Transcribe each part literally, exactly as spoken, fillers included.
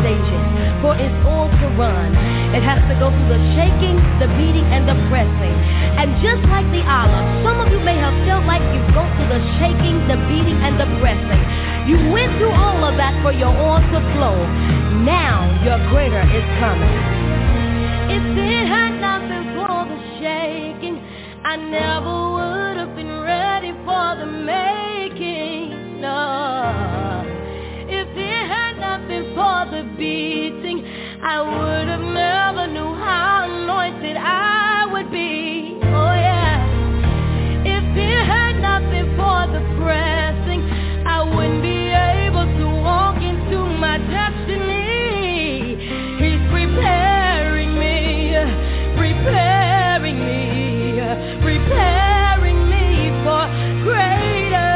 stages. For it's all to run. It has to go through the shaking, the beating, and the pressing. And just like the olive, some of you may have felt like you go through the shaking, the beating, and the pressing. You went through all of that for your oil to flow. Now your greater is coming. If it had not been for the shaking, I never would have been ready for the making. No. If it had not been for the beating, I would have never knew how anointed I would be. Oh yeah. If it had not been for the pressing, I wouldn't be able to walk into my destiny. He's preparing me, preparing me, preparing me for greater.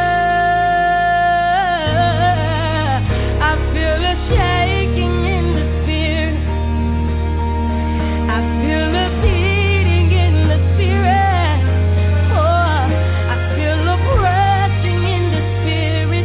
I feel a shaking in the spirit. I feel a beating in the spirit. Oh, I feel a pressing in the spirit,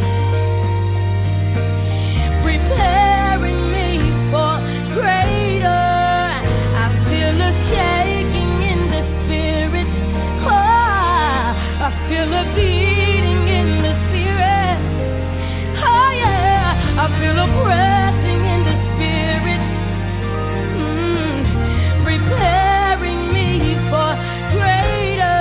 preparing me for greater. I feel a shaking in the spirit. Oh, I feel a beating in the spirit. Oh yeah, I feel a pressing in the spirit, mm, preparing me for greater.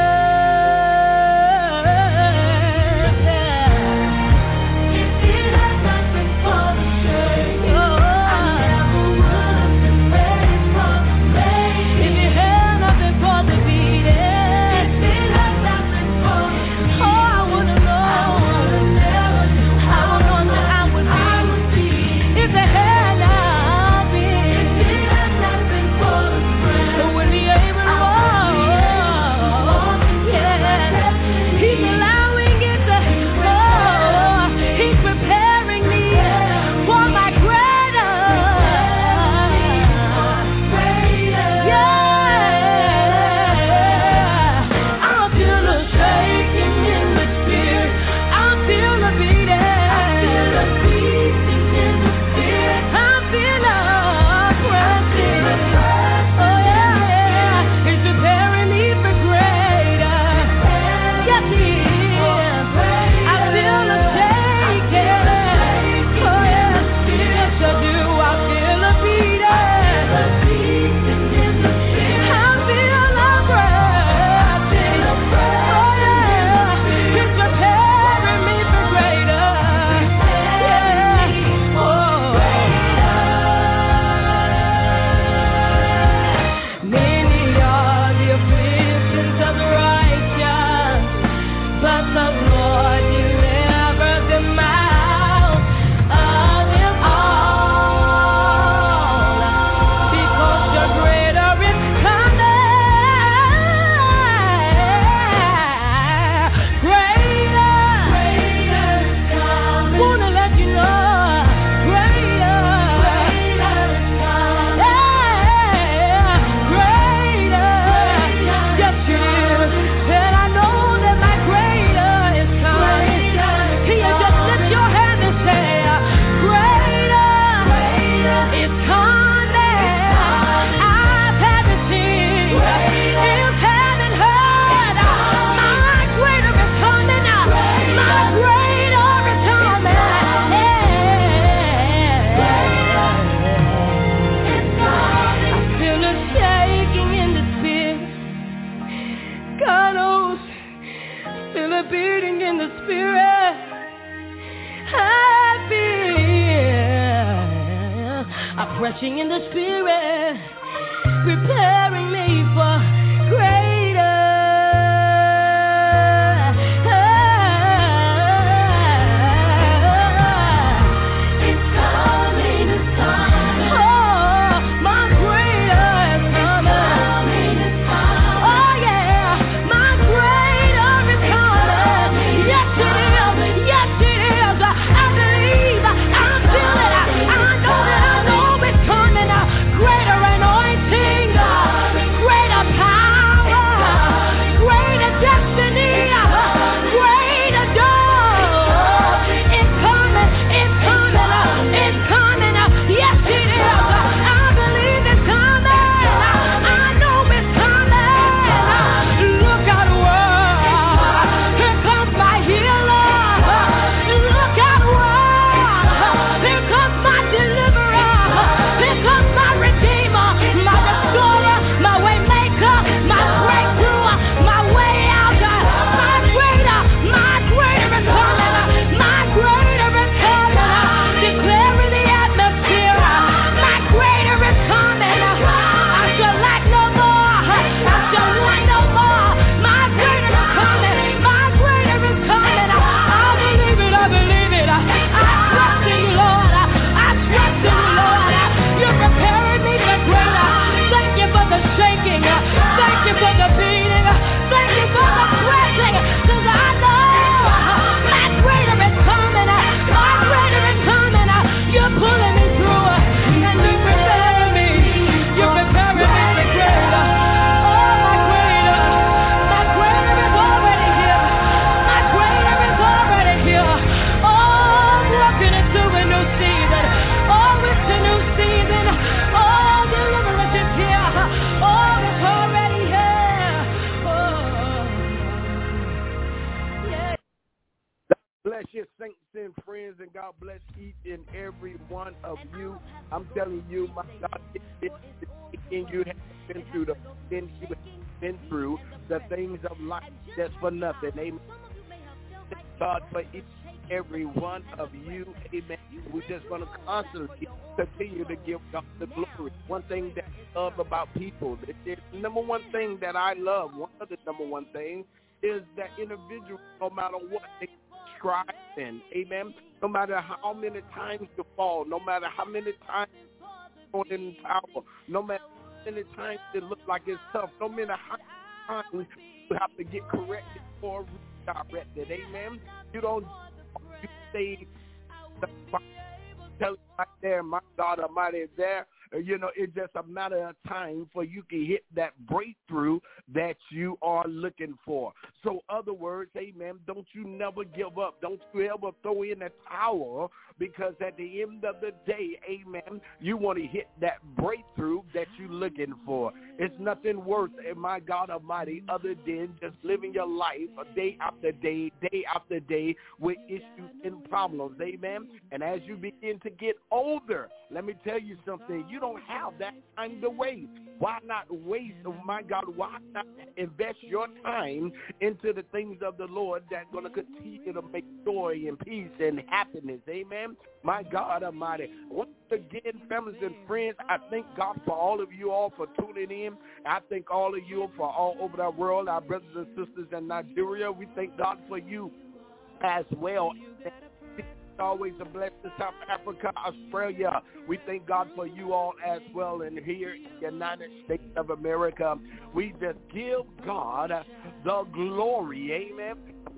If it had not been for the shaking, I never would have been ready for the making. If it had not been for the beating, if it had not been for the beating, oh, I would have known. I would have never knew how anointed I would be. If it had not been, if it had not been for the prayer, I wouldn't be able to walk. Yeah, He's allowing it to. Oh, He's preparing me for my greater. Yeah, I feel a shaking in the spirit. I feel a beating. I feel a beating in the spirit. I feel a pressing. Oh yeah, yeah. He's preparing me for greater. Yes, He is. I feel a shaking. Oh yeah, yes I do. I feel a beating. I feel a pressing. Oh yeah, He's preparing me for greater. Yeah. Oh. Many are the afflictions of the righteous, but the Lord delivers them out of them all. Because your greater is coming. Greater, greater is coming. Wanna let you know, greater, greater is coming. Yeah, greater, yes it is. And I know that my greater is coming. Can you just lift your hand and say, greater is coming. I've haven't seen, ears haven't heard. My greater is coming. My greater is coming. I feel a shaking in the spirit. God knows. Feel a beating in the spirit. I feel a pressing in the spirit, preparing me for greater. It's coming, it's coming. Oh, my greater is coming. Oh yeah, my greater is coming. Yes it is, yes it is. I believe, I feel it. I know that I know it's coming. Greater anointing. saints and friends, and God bless each and every one of you. I'm telling you, my God, it's in you have been through the things you have been through, the things of life that's for nothing. Amen. Thank God for each and every one of you. Amen. We're just going to constantly continue to give God the glory. One thing that I love about people, the number one thing that I love, one of the number one things, is that individual, no matter what, they strive in. Amen. No matter how many times you fall, no matter how many times you go in the tower, no matter how many times it looks like it's tough, no matter how many times you have to get corrected or redirected. Amen. You don't you stay tell you right there, my God Almighty, there. You know, it's just a matter of time for you to hit that breakthrough that you are looking for. So, other words, amen, don't you never give up. Don't you ever throw in a towel, because at the end of the day, amen, you want to hit that breakthrough that you're looking for. It's nothing worse, my God Almighty, other than just living your life day after day, day after day with issues and problems, amen. And as you begin to get older, let me tell you something, you don't have that time to waste. Why not waste, oh my God, why not invest your time into the things of the Lord that's going to continue to make joy and peace and happiness, amen? My God Almighty. Once again, families and friends, I thank God for all of you all for tuning in. I thank all of you for all over the world, our brothers and sisters in Nigeria. We thank God for you as well. It's always a blessing. South Africa, Australia. We thank God for you all as well. And here in the United States of America, we just give God the glory. Amen.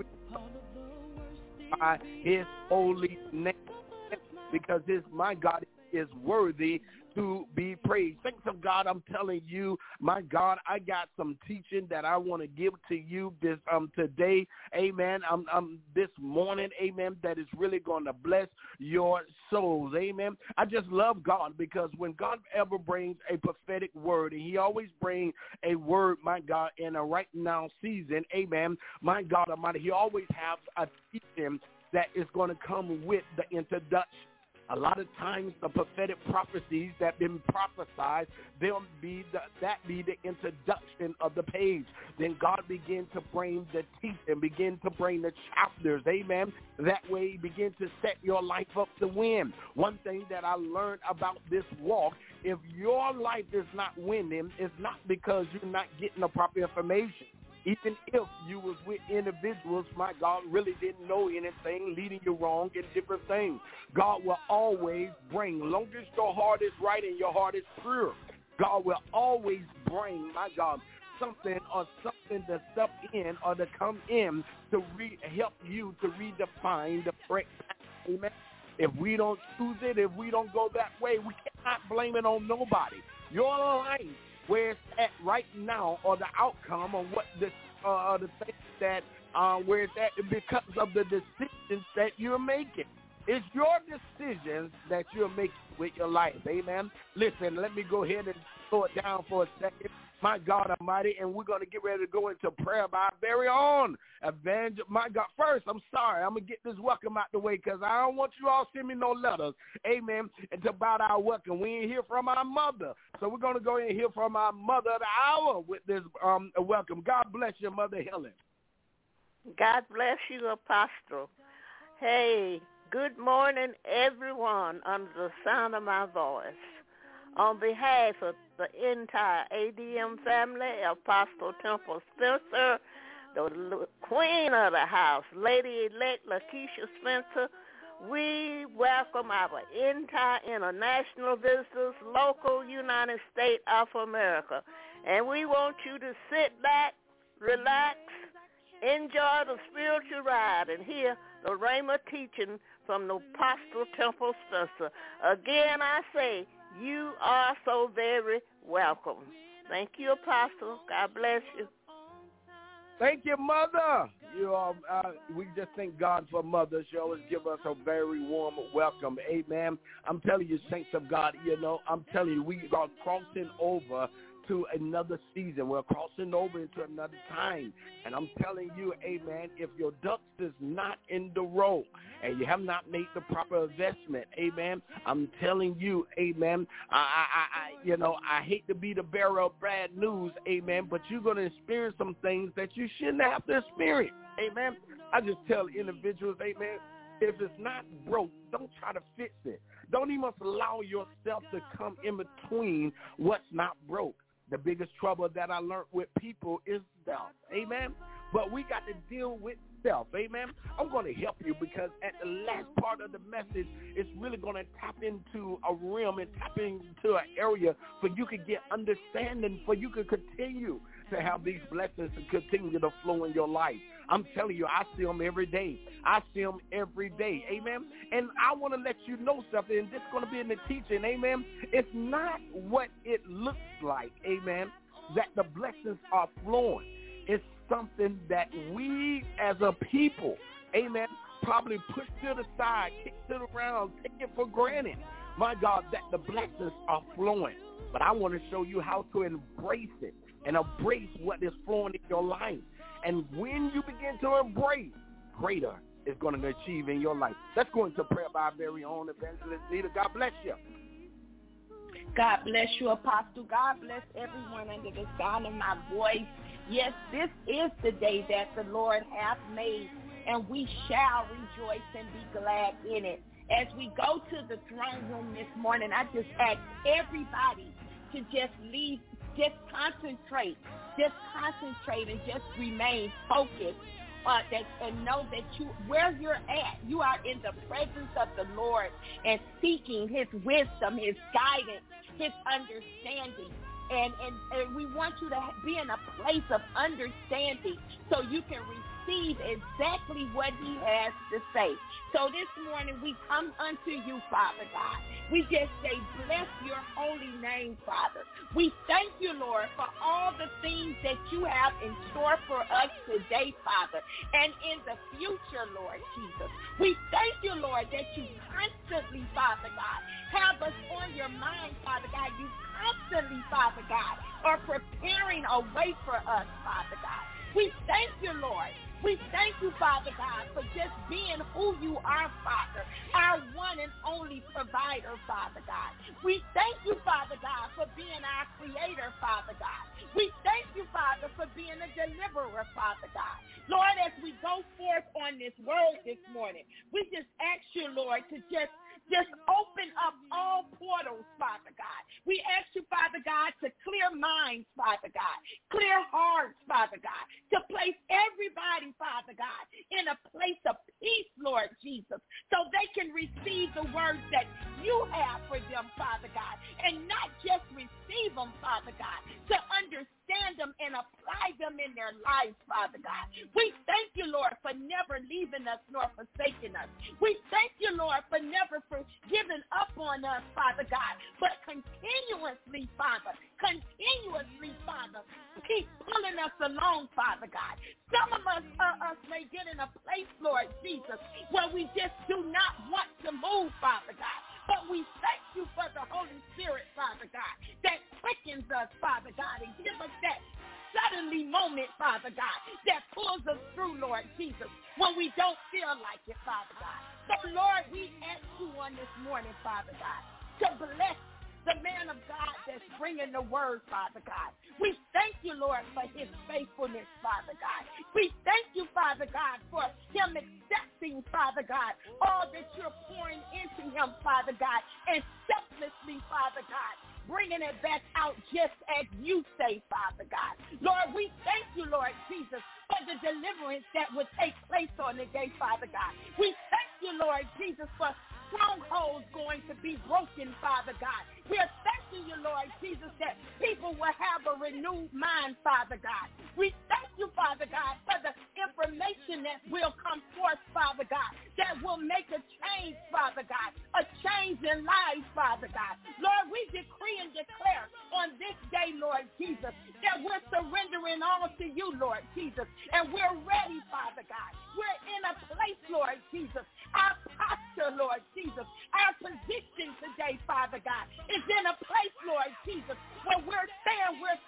By his holy name, because his, my God, is worthy to be praised. Thanks of God, I'm telling you, my God, I got some teaching that I want to give to you this um today, amen, um, um this morning, amen, that is really going to bless your souls, amen. I just love God, because when God ever brings a prophetic word, and he always brings a word, my God, in a right now season, amen, my God Almighty, he always has a teaching that is going to come with the introduction. A lot of times the prophetic prophecies that have been prophesied, they'll be the, that be the introduction of the page. Then God begin to bring the teaching, begin to bring the chapters, amen. That way he begin to set your life up to win. One thing that I learned about this walk, if your life is not winning, it's not because you're not getting the proper information. Even if you was with individuals, my God, really didn't know anything, leading you wrong in different things. God will always bring, long as your heart is right and your heart is pure, God will always bring, my God, something or something to step in or to come in to re- help you to redefine the correct path. Amen. If we don't choose it, if we don't go that way, we cannot blame it on nobody. Your life, where it's at right now, or the outcome of what the uh, the things that uh, where it's at because of the decisions that you're making. It's your decisions that you're making with your life. Amen. Listen, let me go ahead and slow it down for a second. My God Almighty, and we're going to get ready to go into prayer by our very own evangel. My God, first, I'm sorry. I'm going to get this welcome out the way, because I don't want you all to send me no letters. Amen. It's about our welcome. We ain't hear from our mother. So we're going to go and hear from our mother of the hour with this um, welcome. God bless you, Mother Helen. God bless you, Apostle. Hey, good morning, everyone, under the sound of my voice. On behalf of the entire A D M family, Apostle Temple Spencer, the queen of the house, Lady-elect Lakeisha Spencer, we welcome our entire international visitors, local United States of America. And we want you to sit back, relax, enjoy the spiritual ride, and hear the Rhema teaching from the Apostle Temple Spencer. Again, I say, you are so very welcome. Thank you, Apostle. God bless you. Thank you, Mother. You are, uh, we just thank God for mothers. She always give us a very warm welcome. Amen. I'm telling you, saints of God, you know, I'm telling you, we are crossing over into another season. We're crossing over into another time. And I'm telling you, amen, if your ducks is not in the row and you have not made the proper investment, amen, I'm telling you, amen, I, I, I you know, I hate to be the bearer of bad news, amen, but you're going to experience some things that you shouldn't have to experience, amen. I just tell individuals, amen, if it's not broke, don't try to fix it. Don't even allow yourself to come in between what's not broke. The biggest trouble that I learned with people is self. Amen. But we got to deal with self. Amen. I'm going to help you because at the last part of the message, it's really going to tap into a realm and tap into an area for you to get understanding, for you to continue to have these blessings and continue to flow in your life. I'm telling you, I see them every day. I see them every day. Amen. And I want to let you know something, and this is going to be in the teaching. Amen. It's not what it looks like, amen, that the blessings are flowing. It's something that we as a people, amen, probably push to the side, kick to the ground, take it for granted. My God, that the blessings are flowing. But I want to show you how to embrace it and embrace what is flowing in your life. And when you begin to embrace, greater is going to achieve in your life. Let's go into prayer by our very own evangelist Nita. God bless you. God bless you, Apostle. God bless everyone under the sound of my voice. Yes, this is the day that the Lord hath made, and we shall rejoice and be glad in it. As we go to the throne room this morning, I just ask everybody to just leave, just concentrate, just concentrate and just remain focused uh, that, and know that you, where you're at, you are in the presence of the Lord and seeking his wisdom, his guidance, his understanding. And, and, and we want you to be in a place of understanding so you can receive exactly what he has to say. So this morning we come unto you, Father God. We just say, bless your holy name, Father. We thank you, Lord, for all the things that you have in store for us today, Father, and in the future, Lord Jesus. We thank you, Lord, that you constantly, Father God, have us on your mind, Father God. You constantly, Father God, are preparing a way for us, Father God. We thank you, Lord. We thank you, Father God, for just being who you are, Father, our one and only provider, Father God. We thank you, Father God, for being our creator, Father God. We thank you, Father, for being a deliverer, Father God. Lord, as we go forth on this word this morning, we just ask you, Lord, to just Just open up all portals, Father God. We ask you, Father God, to clear minds, Father God, clear hearts, Father God, to place everybody, Father God, in a place of peace, Lord Jesus, so they can receive the words that you have for them, Father God, and not just receive them, Father God, to understand them and apply them in their lives, Father God. We thank you, Lord, for never leaving us nor forsaking us. We thank you, Lord, for never for giving up on us, Father God, but continuously, Father, continuously, Father, keep pulling us along, Father God. Some of us, uh, us may get in a place, Lord Jesus, where we just do not want to move, Father God. But we thank you for the Holy Spirit, Father God, that quickens us, Father God, and give us that suddenly moment, Father God, that pulls us through, Lord Jesus, when we don't feel like it, Father God. So, Lord, we ask you on this morning, Father God, to bless the man of God that's bringing the word, Father God. We thank you, Lord, for his faithfulness, Father God. We thank you, Father God, for him accepting, Father God, all that you're pouring into him, Father God, and selflessly, Father God, bringing it back out just as you say, Father God. Lord, we thank you, Lord Jesus, for the deliverance that will take place on the day, Father God. We thank you, Lord Jesus, for strongholds going to be broken, Father God. We are thanking you, Lord Jesus, that people will have a renewed mind, Father God. We thank you, Father God, for the information that will come forth, Father God, that will make a change, Father God, a change in lives, Father God. Lord, we decree and declare on this day, Lord Jesus, that we're surrendering all to you, Lord Jesus, and we're ready, Father God. We're in a place, Lord Jesus, our posture, Lord Jesus, our position today, Father God, is in a place, Lord Jesus, where we're saying we're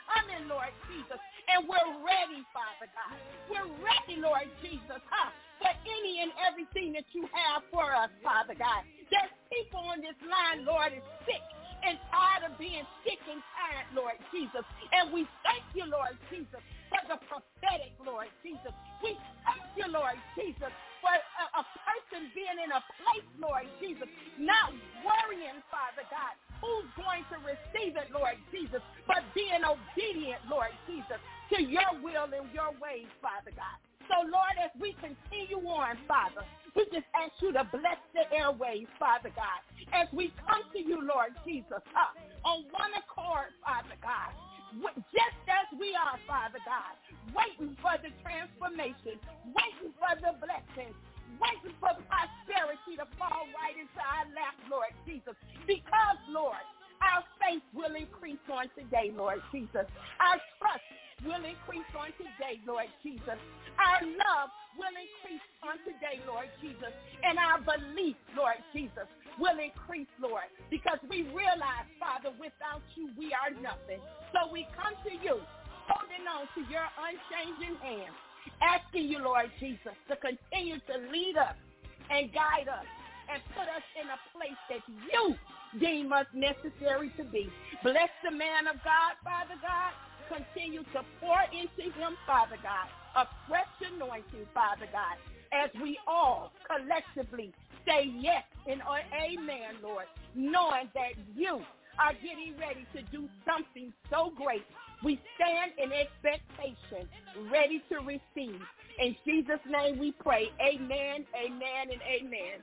us, Father God. There's people on this line, Lord, is sick and tired of being sick and tired, Lord Jesus. And we thank you, Lord Jesus, for the prophetic, Lord Jesus. We thank you, Lord Jesus, for a, a person being in a place, Lord Jesus, not worrying, Father God, who's going to receive it, Lord Jesus, but being obedient, Lord Jesus, to your will and your ways, Father God. So, Lord, as we continue on, Father, we just ask you to bless the airways, Father God, as we come to you, Lord Jesus, uh, on one accord, Father God, just as we are, Father God, waiting for the transformation, waiting for the blessings, waiting for prosperity to fall right into our lap, Lord Jesus, because, Lord, our faith will increase on today, Lord Jesus. Our trust will increase on today, Lord Jesus. Our love will increase on today, Lord Jesus. And our belief, Lord Jesus, will increase, Lord, because we realize, Father, without you, we are nothing. So we come to you, holding on to your unchanging hand, asking you, Lord Jesus, to continue to lead us and guide us and put us in a place that you deem us necessary to be. Bless the man of God, Father God. Continue to pour into him, Father God, a fresh anointing, Father God, as we all collectively say yes and amen, Lord, knowing that you are getting ready to do something so great. We stand in expectation, ready to receive. In Jesus' name we pray. Amen, amen, and amen.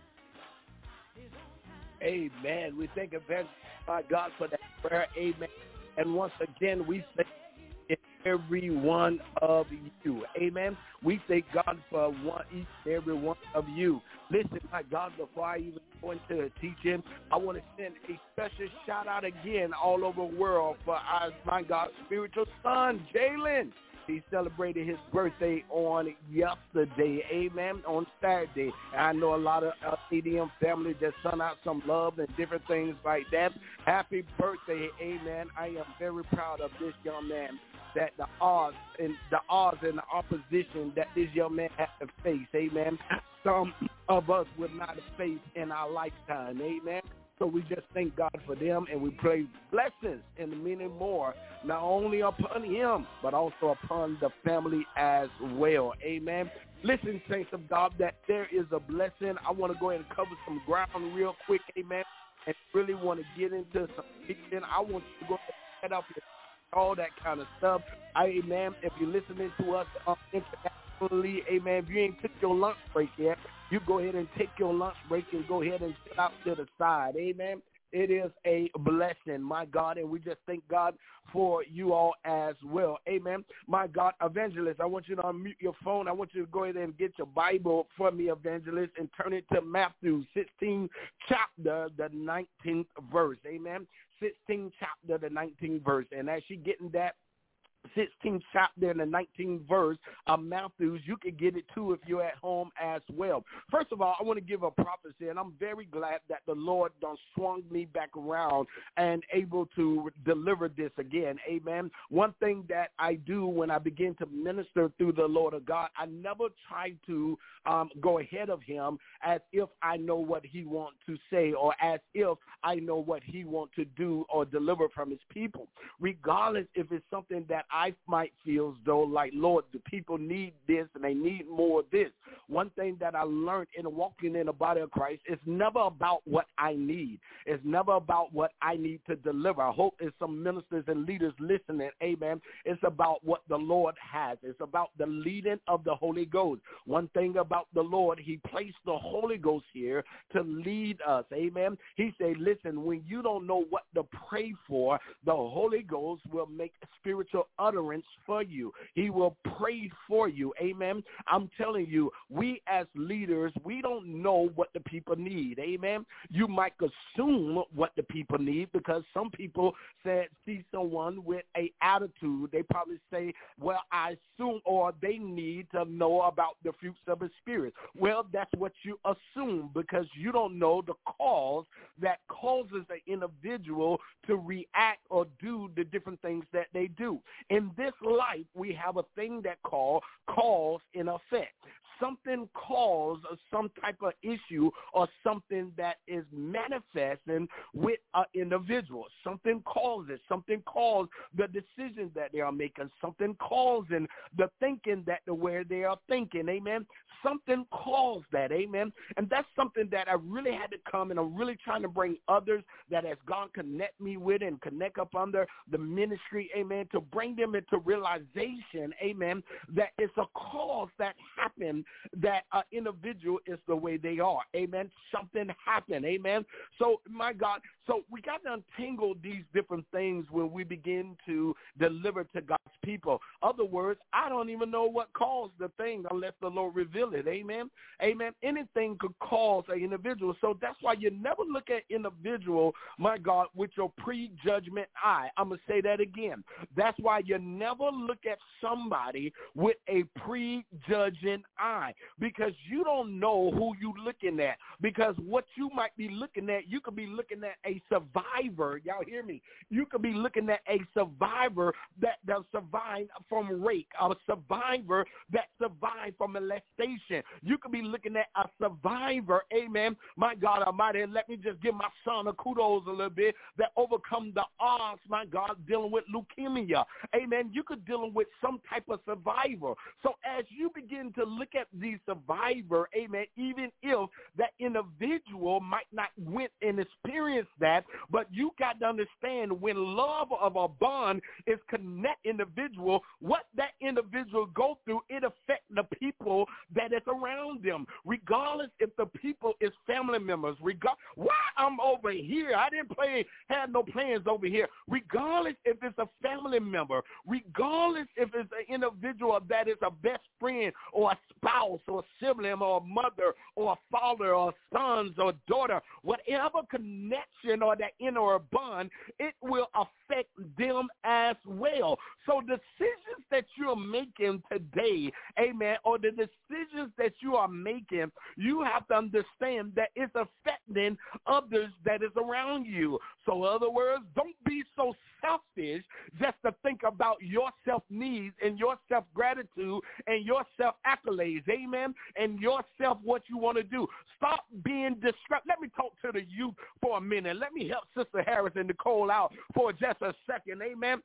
Amen. We thank Evangelist, my God, for that prayer. Amen. And once again, we thank every one of you. Amen. We thank God for one, each and every one of you. Listen, my God, before I even go into teaching, I want to send a special shout out again all over the world for our, my God, spiritual son, Jalen. He celebrated his birthday on yesterday, amen, on Saturday. And I know a lot of uh, C D M family just sent out some love and different things like that. Happy birthday, amen. I am very proud of this young man, that the odds and the odds and the opposition that this young man had to face, amen, some of us would not have faced in our lifetime, amen. So we just thank God for them, and we pray blessings and many more, not only upon him, but also upon the family as well. Amen. Listen, saints of God, that there is a blessing. I want to go ahead and cover some ground real quick, amen, and really want to get into some teaching. I want you to go ahead and head up your, all that kind of stuff. Amen. If you're listening to us um, internationally, amen, if you ain't took your lunch break yet, you go ahead and take your lunch break and go ahead and sit out to the side. Amen. It is a blessing, my God, and we just thank God for you all as well. Amen. My God, Evangelist, I want you to unmute your phone. I want you to go ahead and get your Bible for me, Evangelist, and turn it to Matthew sixteen, chapter, the nineteenth verse. Amen. sixteen, chapter, the nineteenth verse. And as you're getting that, sixteenth chapter and the nineteenth verse of Matthew, you can get it too if you're at home as well. First of all, I want to give a prophecy, and I'm very glad that the Lord done swung me back around and able to deliver this again. Amen. One thing that I do when I begin to minister through the Lord of God, I never try to um, go ahead of him as if I know what he wants to say or as if I know what he wants to do or deliver from his people, regardless if it's something that I might feel as though, like, Lord, the people need this and they need more of this. One thing that I learned in walking in the body of Christ is never about what I need. It's never about what I need to deliver. I hope there's some ministers and leaders listening, amen. It's about what the Lord has. It's about the leading of the Holy Ghost. One thing about the Lord, he placed the Holy Ghost here to lead us, amen. He said, listen, when you don't know what to pray for, the Holy Ghost will make spiritual utterance for you. He will pray for you. Amen. I'm telling you, we as leaders, we don't know what the people need. Amen. You might assume what the people need because some people said see someone with a attitude. They probably say, well, I assume, or they need to know about the fruits of the Spirit. Well, that's what you assume because you don't know the cause that causes an individual to react or do the different things that they do. In this life, we have a thing that call cause and effect. Something cause some type of issue or something that is manifesting with an individual. Something causes, something caused the decisions that they are making, something causing the thinking that the way they are thinking, amen. Something caused that, amen. And that's something that I really had to come, and I'm really trying to bring others that as God connect me with and connect up under the ministry, amen, to bring them into realization, amen, that it's a cause that happened that an individual is the way they are, amen. Something happened, amen. So, my God, so we got to untangle these different things when we begin to deliver to God's people. Other words, I don't even know what caused the thing unless the Lord reveal it, amen. Amen. Anything could cause an individual. So that's why you never look at individual, my God, with your prejudgment eye. I'm going to say that again. That's why you never look at somebody with a prejudging eye, because you don't know who you're looking at. Because what you might be looking at, you could be looking at a survivor. Y'all hear me? You could be looking at a survivor that, that survived from rape, a survivor that survived from molestation. You could be looking at a survivor, amen, my God Almighty, and let me just give my son a kudos a little bit, that overcome the odds, my God, dealing with leukemia, amen. You could deal with some type of survivor. So as you begin to look at the survivor, amen, even if that individual might not went and experience that, but you got to understand when love of a bond is connect individual, what that individual go through, it affects the people that is around them, regardless if the people is family members. Regard why I'm over here, I didn't play, had no plans over here. Regardless if it's a family member, regardless if it's an individual that is a best friend or a spouse or a sibling or a mother or a father or sons or daughter, whatever connection or that inner bond, it will affect them as well. So decisions that you're making today, amen, or the decisions that you are making, you have to understand that it's affecting others that is around you. So in other words, don't be so selfish just to think about your self-needs and your self-gratitude and your self-accolades, amen, and yourself what you want to do. Stop being distracted. Let me talk to the youth for a minute. Let me help Sister Harris and Nicole out for just a second, amen.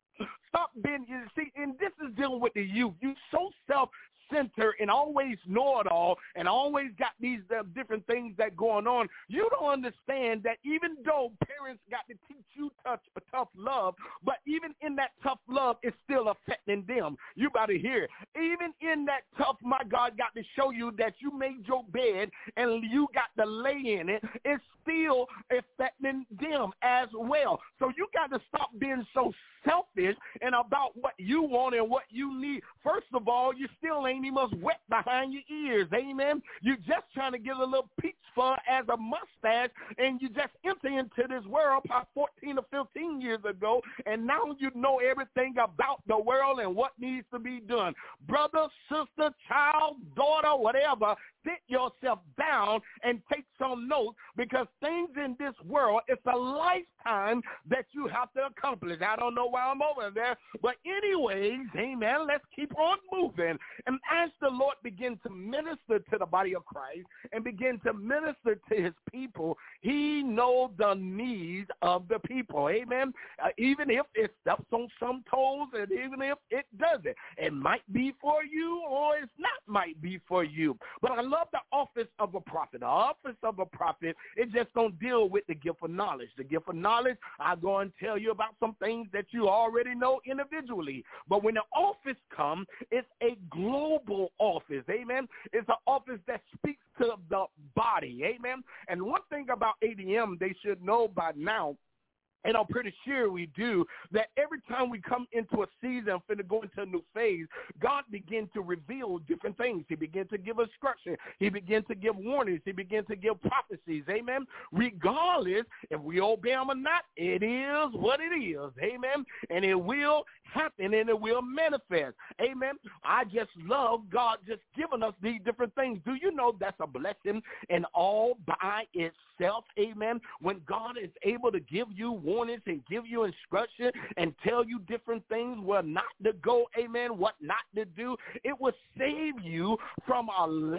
Stop being, you see, and this is dealing with the youth. You so self center and always know it all and always got these uh, different things that going on. You don't understand that even though parents got to teach you tough, tough love, but even in that tough love, it's still affecting them. You about to hear. Even in that tough, my God got to show you that you made your bed and you got to lay in it. It's still affecting them as well. So you got to stop being so selfish and about what you want and what you need. First of all, you still ain't even wet behind your ears, amen. You're just trying to get a little peach fuzz as a mustache, and you just enter into this world about fourteen or fifteen years ago, and now you know everything about the world and what needs to be done. Brother, sister, child, daughter, whatever, sit yourself down and take some notes, because things in this world, it's a lifetime that you have to accomplish. I don't know why I'm over there, but anyways, amen, let's keep on moving. And as the Lord begins to minister to the body of Christ and begin to minister to his people, he knows the needs of the people, amen, uh, even if it steps on some toes and even if it doesn't. It might be for you or it's not might be for you. But I love the office of a prophet. The office of a prophet, it just don't deal with the gift of knowledge. The gift of knowledge, I'll go and tell you about some things that you already know individually. But when the office comes, it's a global office, amen. It's an office that speaks to the body, amen. And one thing about A D M they should know by now, and I'm pretty sure we do, that every time we come into a season, finna go into a new phase, God begins to reveal different things. He begins to give instruction. He begins to give warnings. He begins to give prophecies, amen. Regardless if we obey him or not, it is what it is, amen. And it will happen and it will manifest, amen. I just love God just giving us these different things. Do you know that's a blessing and all by itself, amen, when God is able to give you warnings and give you instruction and tell you different things where not to go, amen, what not to do. It will save you from a lot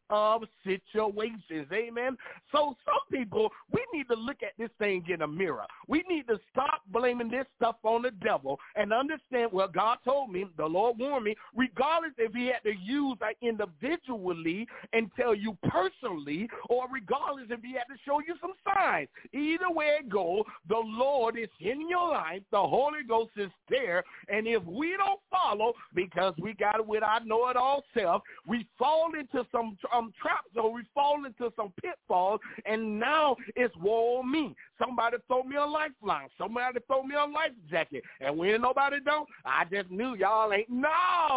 of situations. Amen. So some people, we need to look at this thing in a mirror. We need to stop blaming this stuff on the devil and understand, well, God told me, the Lord warned me, regardless if he had to use that individually and tell you personally, or regardless if he had to show you some signs. Either way it goes, the Lord is in your life. The Holy Ghost is there. And if we don't follow, because we got it with our know-it-all self, we fall into some um, traps, or we fall into some pitfalls, and now it's woe me. Somebody throw me a lifeline. Somebody throw me a life jacket. And when nobody don't, I just knew y'all ain't. No,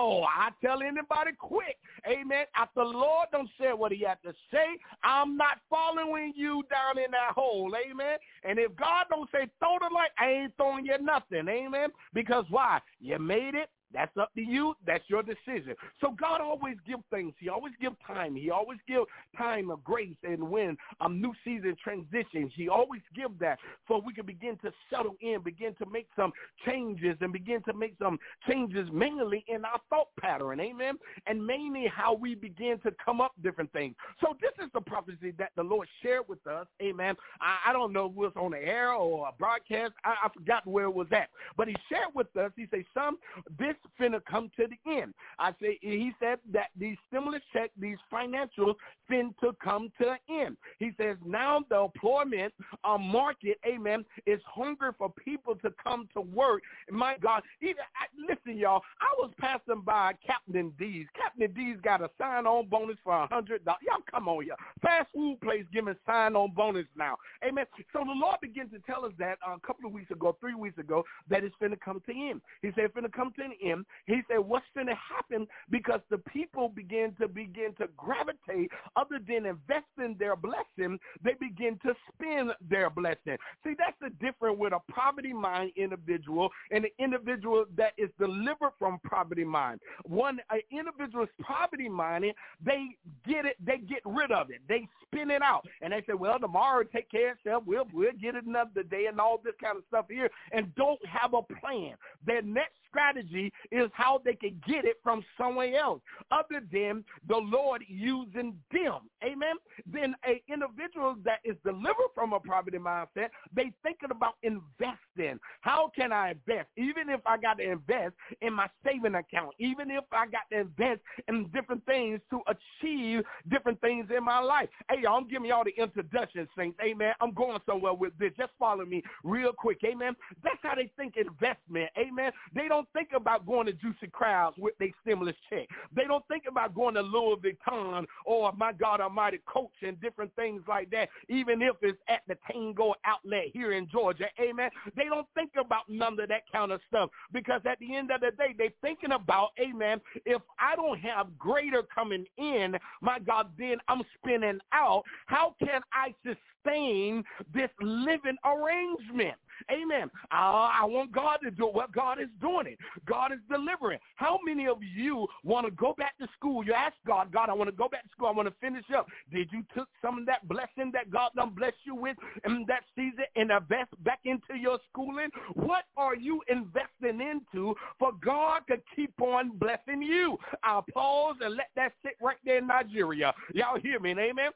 I tell anybody quick. Amen. After the Lord don't say what he had to say, I'm not following you down in that hole. Amen. And if God don't say throw the light, I ain't throwing you nothing. Amen. Because why? You made it. That's up to you. That's your decision. So God always gives things. He always gives time. He always gives time of grace. And when a new season transitions, he always gives that so we can begin to settle in, begin to make some changes, and begin to make some changes mainly in our thought pattern. Amen. And mainly how we begin to come up different things. So this is the prophecy that the Lord shared with us. Amen. I, I don't know if it was on the air or a broadcast. I, I forgot where it was at. But he shared with us, he said, son, this finna come to the end. I say, he said that these stimulus checks, these financials fin to come to an end. He says now the employment uh, market, amen, is hungry for people to come to work. My God, even, I, listen, y'all, I was passing by Captain D's. Captain D's got a sign-on bonus for one hundred dollars. Y'all come on here. Fast food place giving sign-on bonus now. Amen. So the Lord began to tell us that uh, a couple of weeks ago, three weeks ago, that it's finna come to an end. He said it's finna come to an end. He said, what's going to happen? Because the people begin to begin to gravitate, other than investing their blessing, they begin to spend their blessing. See, that's the difference with a poverty mind individual and an individual that is delivered from poverty mind. One, an individual's poverty minded, they get it, they get rid of it, they spin it out, and they say, well, tomorrow take care of itself, we'll we'll get it another day, and all this kind of stuff here, and don't have a plan. Their next strategy is how they can get it from somewhere else other than the Lord using them. Amen. Then a individual that is delivered from a poverty mindset, they thinking about investing. How can I invest? Even if I got to invest in my saving account, even if I got to invest in different things to achieve different things in my life. Hey, y'all, I'm giving y'all the introduction, saints. Amen. I'm going somewhere with this. Just follow me real quick. Amen. That's how they think investment. Amen. They don't think about going to Juicy Crowds with their stimulus check. They don't think about going to Louis Vuitton or, my God Almighty, Coach and different things like that, even if it's at the Tango outlet here in Georgia. Amen. They don't think about none of that kind of stuff because at the end of the day, they're thinking about, amen, if I don't have greater coming in, my God, then I'm spinning out. How can I sustain this living arrangement? Amen. Uh, I want God to do it. Well, God is doing it. God is delivering. How many of you want to go back to school? You ask God, God, I want to go back to school. I want to finish up. Did you took some of that blessing that God done blessed you with in that season and invest back into your schooling? What are you investing into for God to keep on blessing you? I'll pause and let that sit right there in Nigeria. Y'all hear me, amen?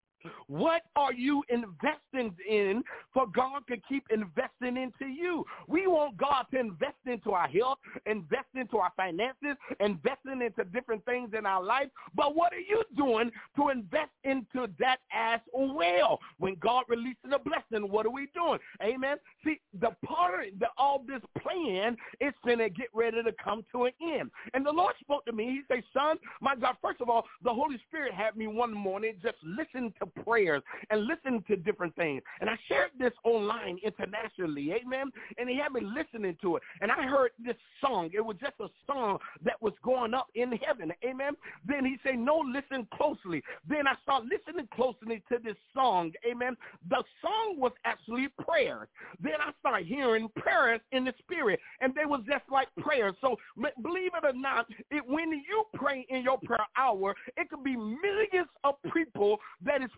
What are you investing in for God to keep investing into you? We want God to invest into our health, invest into our finances, investing into different things in our life. But what are you doing to invest into that as well? When God releases a blessing, what are we doing? Amen. See, the part of the, all this plan is going to get ready to come to an end. And the Lord spoke to me. He said, son, my God, first of all, the Holy Spirit had me one morning just listen to prayers and listen to different things. And I shared this online internationally, amen, and he had me listening to it. And I heard this song. It was just a song that was going up in heaven, amen. Then he said, no, listen closely. Then I started listening closely to this song, amen. The song was actually prayers. Then I started hearing prayers in the spirit, and they was just like prayers. So believe it or not, it, when you pray in your prayer hour, it could be millions of people that is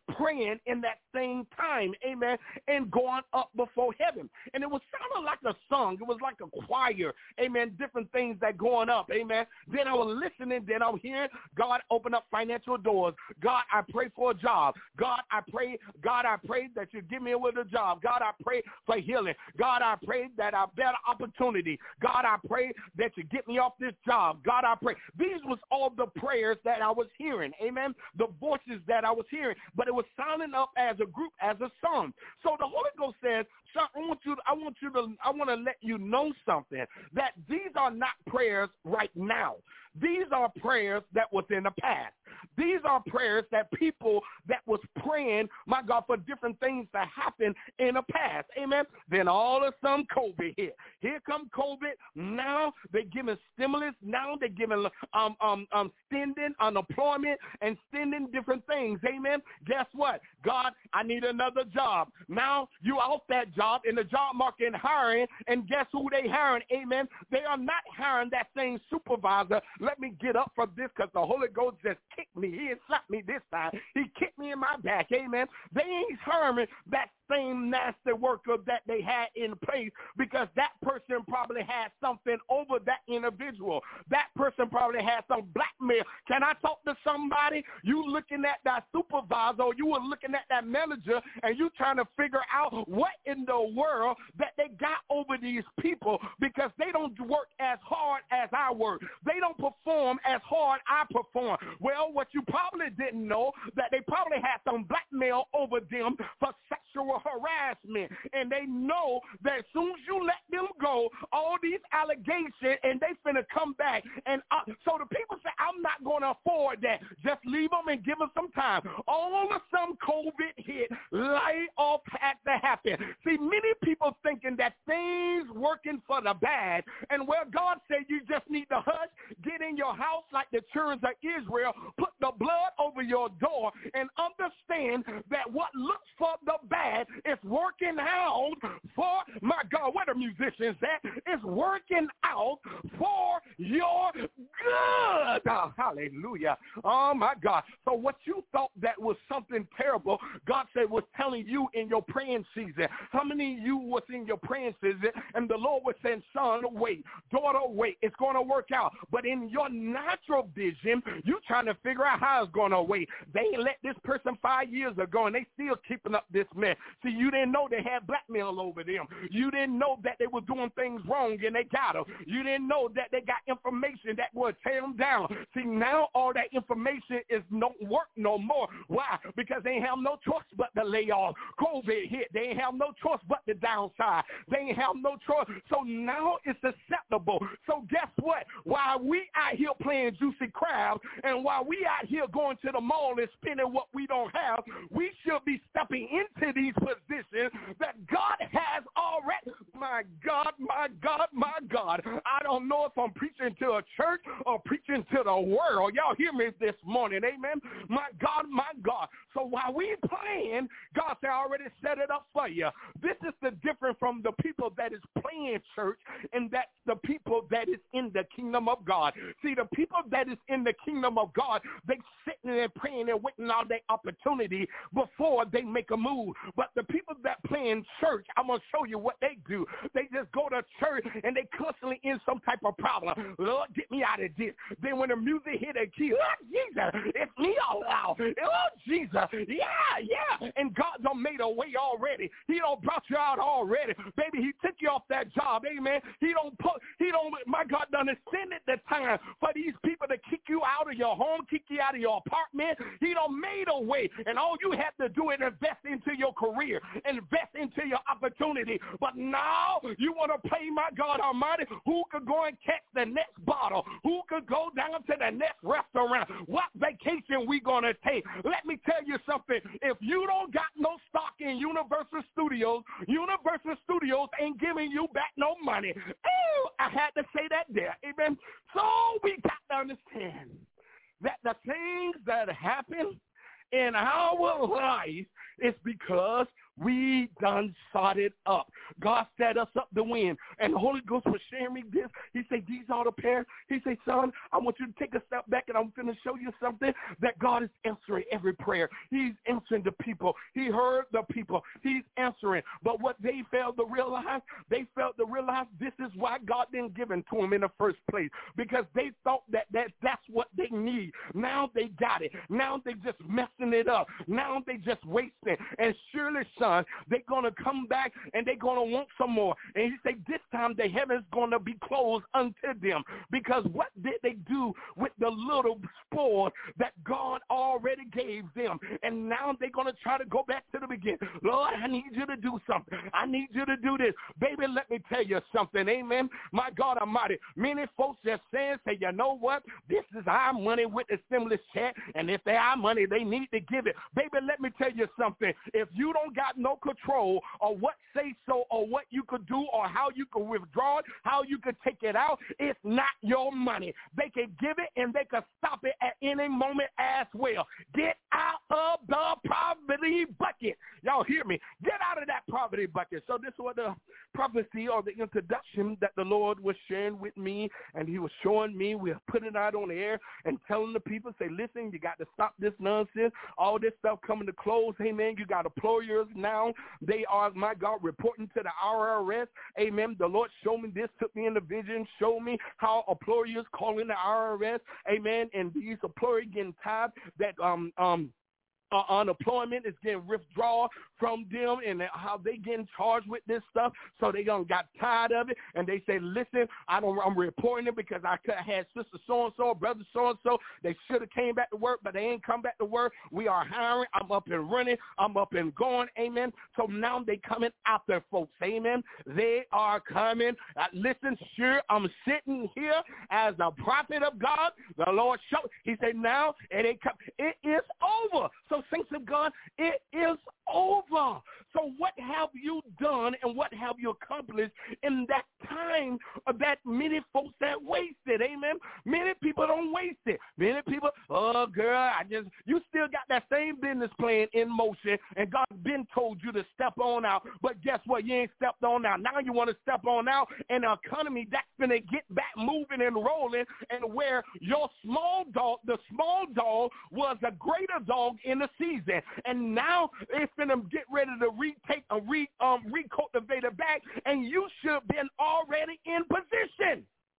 praying in that same time, amen, and going up before heaven. And it was sounding like a song. It was like a choir, amen, different things that going up, amen. Then I was listening, then I was hearing God open up financial doors. God, I pray for a job. God, I pray, God, I pray that you give me with a job. God, I pray for healing. God, I pray that I better opportunity. God, I pray that you get me off this job. God, I pray. These was all the prayers that I was hearing, amen, the voices that I was hearing, but it was sounding up as a group, as a song. So the Holy Ghost says, son, I want you, I want you to, I want to let you know something, that these are not prayers right now. These are prayers that was in the past. These are prayers that people that was praying, my God, for different things to happen in the past. Amen. Then all of a sudden COVID hit. Here come COVID. Now they're giving stimulus. Now they're giving um, um, um, extending unemployment and extending different things. Amen. Guess what? God, I need another job. Now you off that job in the job market and hiring, and guess who they hiring? Amen. They are not hiring that same supervisor. Let me get up from this because the Holy Ghost just kicked me. He didn't slap me this time. He kicked me in my back. Amen. They ain't hiring that same nasty worker that they had in place because that person probably had something over that individual. That person probably had some blackmail. Can I talk to somebody? You looking at that supervisor, or you were looking at that manager, and you trying to figure out what in the world that they got over these people because they don't work as hard as I work. They don't perform as hard I perform. Well, what you probably didn't know, that they probably had some blackmail over them for sexual harassment, and they know that as soon as you let them go, all these allegations, and they finna come back, and uh, so the people say, I'm not going to afford that. Just leave them and give them some time. All of some COVID hit, layoff had to happen. See, many people thinking that things working for the bad, and where God said you just need to hush, get in your house like the children of Israel, put the blood over your door, and understand that what looks for the bad is working out for, my God, where the musicians at? It's working out for your good. Oh, hallelujah. Oh, my God. So what you thought that was something terrible, God said was telling you in your praying season. How many of you was in your praying season, and the Lord was saying, son, wait, daughter, wait, it's going to work out. But in your natural vision, you trying to figure out how it's going to wait. They ain't let this person five years ago, and they still keeping up this mess. See, you didn't know they had blackmail over them. You didn't know that they were doing things wrong, and they got them. You didn't know that they got information that would tear them down. See, now all that information is no work no more. Why? Because they ain't have no choice but to lay off. COVID hit. They ain't have no choice but to downsize. They ain't have no choice. So now it's acceptable. So guess what? While we out here playing juicy crabs, and while we out here going to the mall and spending what we don't have, we should be stepping into these positions that God has already. My God, my God, my God. I don't know if I'm preaching to a church or preaching to the world. Y'all hear me this morning, amen? My God, my God. So while we playing, God said, I already set it up for you. This is the difference from the people that is playing church, and that's the people that is in the kingdom of God. See, the people that is in the kingdom of God, they sitting there praying and waiting on their opportunity before they make a move. But the people that play in church, I'm going to show you what they do. They just go to church and they constantly in some type of problem. Lord, get me out of this. Then when the music hit a key, oh, Jesus, it's me all out. Oh, Jesus, yeah, yeah. And God done made a way already. He done brought you out already. Baby, he took you off that job, amen. He don't put, he don't, my God done extended the time for these people to kick you out of your home, kick you out of your apartment. He done made a way. And all you have to do is invest into your career, invest into your opportunity. But now you want to play, my God Almighty, who could go and catch the next bottle? Who could go down to the next restaurant? What vacation we going to take? Let me tell you something. If you don't got no stock in Universal Studios, Universal Studios ain't giving you back no money. Oh, I had to say that there. Amen. So we got to understand that the things that happen in our life is because we done sought it up. God set us up to win. And the Holy Ghost was sharing me this. He said, these are the prayers. He said, son, I want you to take a step back, and I'm going to show you something, that God is answering every prayer. He's answering the people. He heard the people. He's answering. But what they failed to realize, they failed to realize this is why God didn't give it to them in the first place, because they thought that, that that's what they need. Now they got it. Now they just messing it up. Now they just wasting. And surely, son, they're going to come back and they're going to want some more. And he said, this time the heaven's going to be closed unto them, because what did they do with the little spoil that God already gave them? And now they're going to try to go back to the beginning. Lord, I need you to do something. I need you to do this. Baby, let me tell you something. Amen. My God Almighty, many folks just saying, say, you know what? This is our money with the stimulus check, and if they our money, they need to give it. Baby, let me tell you something. If you don't got no control of what say so or what you could do or how you could withdraw it, how you could take it out, it's not your money. They can give it and they can stop it at any moment as well. Get out of the poverty bucket. Y'all hear me? Get out of that poverty bucket. So this was the prophecy or the introduction that the Lord was sharing with me, and he was showing me. We're putting it out on the air and telling the people, say, listen, you got to stop this nonsense. All this stuff coming to close. Amen. You got employers now. They are, my God, reporting to the R R S. Amen. The Lord showed me this, took me in the vision, showed me how employers calling the R R S. Amen. And these employers getting tired that um um Uh, unemployment is getting withdrawn from them, and how they getting charged with this stuff. So they done got tired of it, and they say, listen, I don't, I'm reporting it because I could have had sister so-and-so, brother so-and-so. They should have came back to work, but they ain't come back to work. We are hiring. I'm up and running. I'm up and going. Amen. So now they coming after folks. Amen. They are coming. Uh, listen, sure, I'm sitting here as the prophet of God. The Lord showed. He said, now it ain't come. It is over. So saints of God, it is over. So what have you done and what have you accomplished in that time of that many folks that wasted? Amen. Many people don't waste it. Many people, oh girl, I just, you still got that same business plan in motion, and God's been told you to step on out. But guess what? You ain't stepped on out. Now you want to step on out, and the economy that's going to get back moving and rolling, and where your small dog, the small dog was a greater dog in the season, and now it's going to get ready to retake a re um recultivate it back, and you should have been already in position.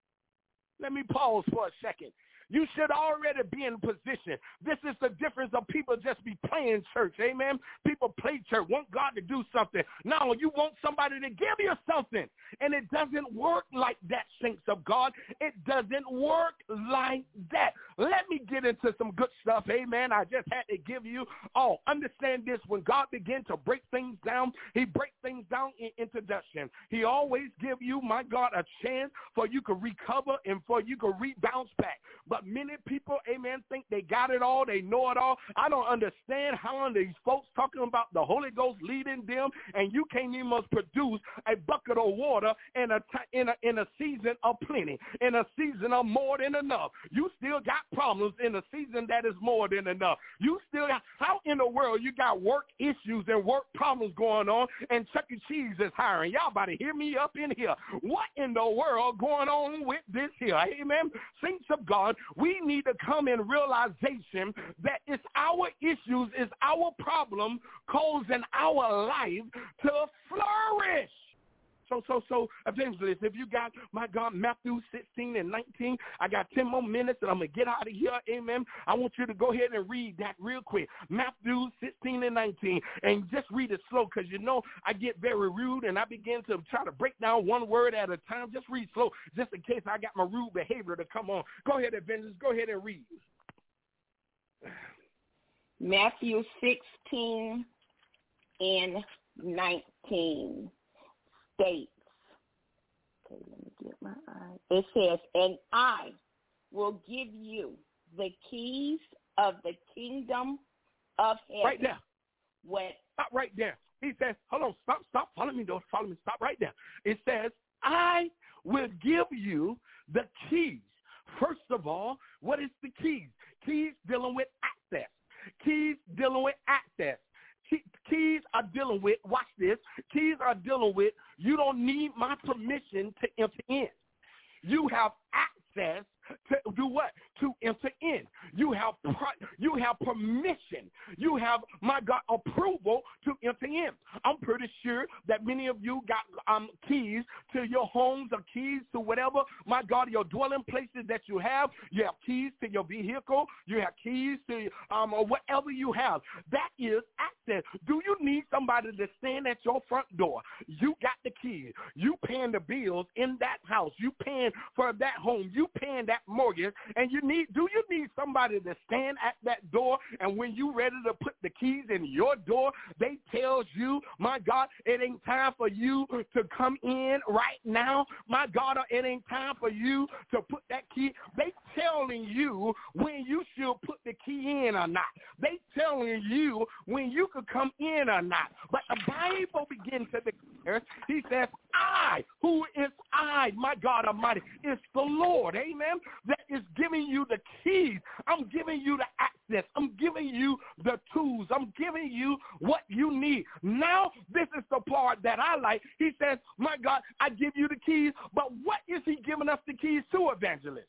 Let me pause for a second. You should already be in position. This is the difference of people just be playing church. Amen. People play church, want God to do something. No, you want somebody to give you something. And it doesn't work like that, saints of God. It doesn't work like that. Let me get into some good stuff. Amen. I just had to give you, oh, understand this. When God began to break things down, he breaks things down in introduction. He always give you, my God, a chance for you to recover and for you to rebound back. But many people, amen, think they got it all. They know it all. I don't understand how these folks talking about the Holy Ghost leading them, and you can't even produce a bucket of water in a, in a, in a season of plenty, in a season of more than enough. You still got problems in a season that is more than enough. You still got, how in the world you got work issues and work problems going on, and Chuck E. Cheese is hiring? Y'all about to hear me up in here. What in the world going on with this here? Amen. Saints of God, we need to come in realization that it's our issues, it's our problem causing our life to flourish. So, so, so, evangelist, if you got, my God, Matthew sixteen and nineteen, I got ten more minutes and I'm going to get out of here, amen. I want you to go ahead and read that real quick. Matthew sixteen and nineteen, and just read it slow, because, you know, I get very rude and I begin to try to break down one word at a time. Just read slow, just in case I got my rude behavior to come on. Go ahead, evangelist, go ahead and read. Matthew sixteen and nineteen. States. Okay, let me get my eyes. It says, and I will give you the keys of the kingdom of heaven. Right there. What? Stop right there. He says, hold on, stop, stop, follow me, don't follow me, stop right there. It says, I will give you the keys. First of all, what is the keys? Keys dealing with access. Keys dealing with access. keys are dealing with, watch this, keys are dealing with, you don't need my permission to enter in. You have access to do what? To enter in. You have you have permission. You have, my God, approval to enter in. I'm pretty sure that many of you got um, keys to your homes or keys to whatever, my God, your dwelling places that you have. You have keys to your vehicle. You have keys to um, or whatever you have. That is access. Do you need somebody to stand at your front door? You got the keys. You paying the bills in that house. You paying for that home. You paying that mortgage, and you need, do you need somebody to stand at that door, and when you ready to put the keys in your door, they tells you, my God, it ain't time for you to come in right now, my God, or it ain't time for you to put that key. They telling you when you should put the key in or not. They telling you when you could come in or not. But the Bible begins to declare, he says, I, who is I, my God Almighty, is the Lord, amen, that is giving you the keys. I'm giving you the access. I'm giving you the tools. I'm giving you what you need. Now, this is the part that I like. He says, my God, I give you the keys, but what is he giving us the keys to, evangelist?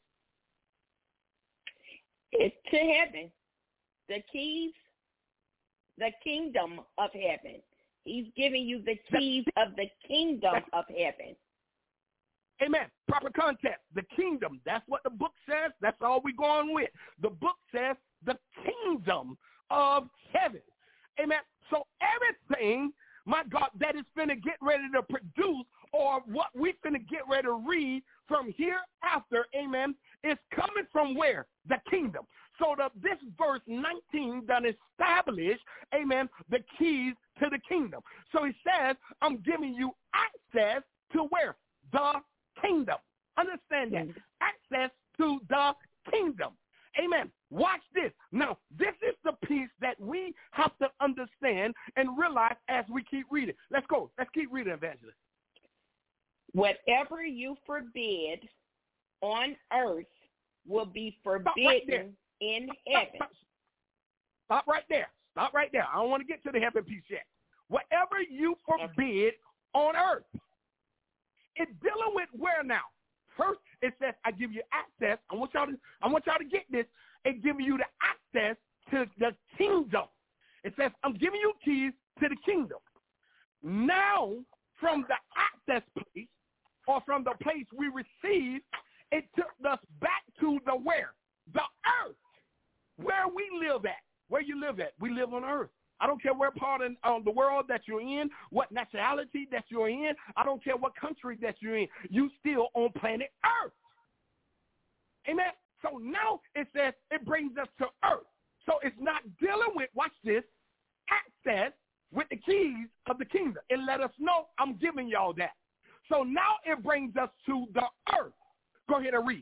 It's to heaven. The keys, the kingdom of heaven. He's giving you the keys of the kingdom of heaven. Amen. Proper context. The kingdom. That's what the book says. That's all we're going with. The book says the kingdom of heaven. Amen. So everything, my God, that is finna get ready to produce, or what we finna get ready to read from hereafter, amen, is coming from where? The kingdom. So the, this verse nineteen done establish, amen, the keys to the kingdom. So he says, I'm giving you access to where? The kingdom. Understand that. Access to the kingdom. Amen. Watch this. Now, this is the piece that we have to understand and realize as we keep reading. Let's go. Let's keep reading, Evangelist. Whatever you forbid on earth will be forbidden right in heaven. Stop, stop. Stop right there. Stop right there. I don't want to get to the heaven piece yet. Whatever you forbid on earth, it's dealing with where now? First, it says, I give you access. I want y'all to, I want y'all to get this. It gives you the access to the kingdom. It says, I'm giving you keys to the kingdom. Now, from the access place, or from the place we received, it took us back to the where? The earth. Where we live at. Where you live at. We live on earth. I don't care where part of um, the world that you're in, what nationality that you're in. I don't care what country that you're in. You still on planet Earth. Amen. So now it says it brings us to earth. So it's not dealing with, watch this, access with the keys of the kingdom. It let us know I'm giving y'all that. So now it brings us to the earth. Go ahead and read.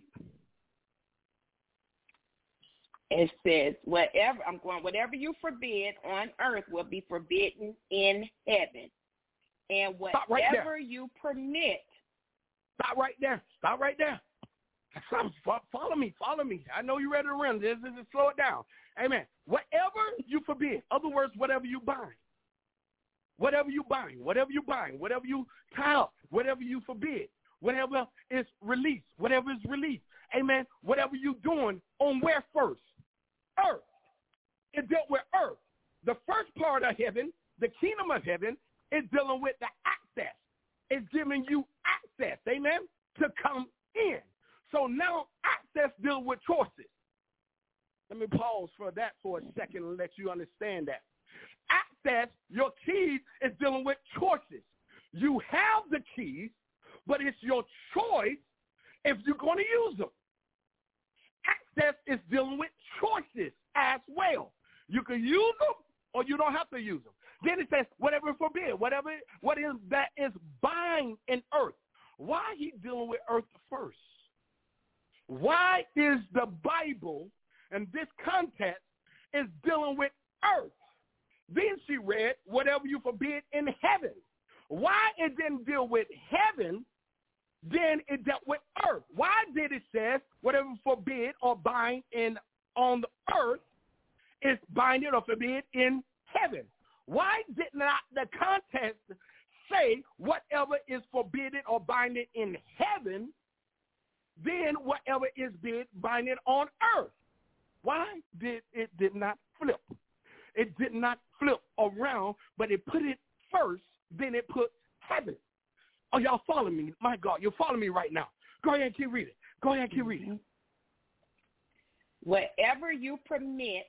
It says, whatever, I'm going, whatever you forbid on earth will be forbidden in heaven. And whatever right you permit. Stop right there. Stop right there. Follow me. Follow me. I know you're ready to run. This is slow it down. Amen. Whatever you forbid, other words, whatever you bind. Whatever you bind, whatever you bind, whatever you tie up, whatever you forbid, whatever is released, whatever is released. Amen. Whatever you doing on where first? Earth. It dealt with earth. The first part of heaven, the kingdom of heaven, is dealing with the access. It's giving you access, amen, to come in. So now access deals with choices. Let me pause for that for a second and let you understand that. Access, your keys, is dealing with choices. You have the keys, but it's your choice if you're going to use them. Access is dealing with choices as well. You can use them or you don't have to use them. Then it says, whatever forbid, whatever what is that is bind in earth. Why he dealing with earth first? Why is the Bible and this context is dealing with earth? Then she read, whatever you forbid in heaven. Why it didn't deal with heaven, then it dealt with earth. Why did it say whatever forbid or bind in on the earth is binded or forbid in heaven? Why did not the context say whatever is forbidden or binding in heaven, then whatever is bid binding on earth? Why did it did not flip? It did not flip around, but it put it first, then it put heaven. Oh, y'all follow me? My God, you're following me right now. Go ahead and keep reading. Go ahead and keep reading. Whatever you permit